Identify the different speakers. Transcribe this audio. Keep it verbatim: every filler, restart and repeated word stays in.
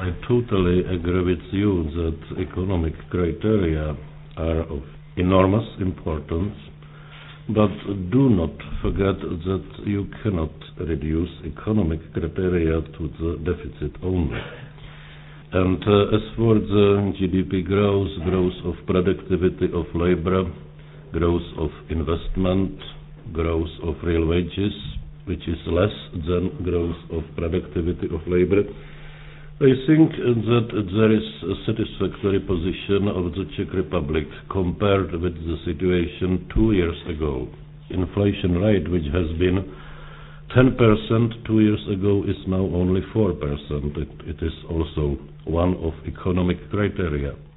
Speaker 1: I totally agree with you that economic criteria are of enormous importance, but do not forget that you cannot reduce economic criteria to the deficit only. And uh, as for the G D P growth, growth of productivity of labor, growth of investment, growth of real wages, which is less than growth of productivity of labor, I think that there is a satisfactory position of the Czech Republic compared with the situation two years ago. Inflation rate, which has been ten percent two years ago, is now only four percent. It, it is also one of economic criteria.